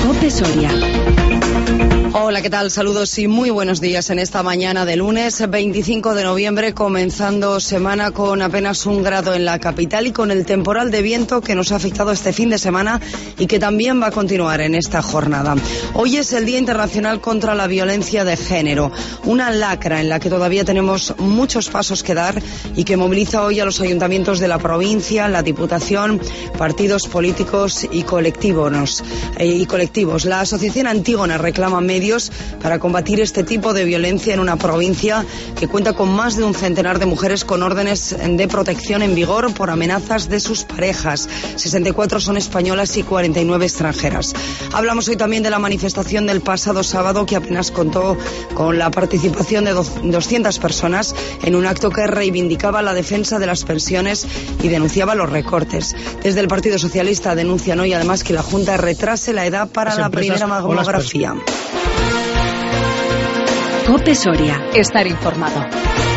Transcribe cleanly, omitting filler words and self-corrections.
COPE Soria. Hola, ¿qué tal? Saludos y muy buenos días en esta mañana de lunes 25 de noviembre, comenzando semana con apenas 1 grado en la capital y con el temporal de viento que nos ha afectado este fin de semana y que también va a continuar en esta jornada. Hoy es el Día Internacional contra la Violencia de Género, una lacra en la que todavía tenemos muchos pasos que dar y que moviliza hoy a los ayuntamientos de la provincia, la Diputación, partidos políticos y colectivos. La Asociación Antígona reclama medios para combatir este tipo de violencia en una provincia que cuenta con más de un centenar de mujeres con órdenes de protección en vigor por amenazas de sus parejas. 64 son españolas y 49 extranjeras. Hablamos hoy también de la manifestación del pasado sábado que apenas contó con la participación de 200 personas en un acto que reivindicaba la defensa de las pensiones y denunciaba los recortes. Desde el Partido Socialista denuncian hoy además que la Junta retrase la edad para la primera mamografía. COPE Soria. Estar informado.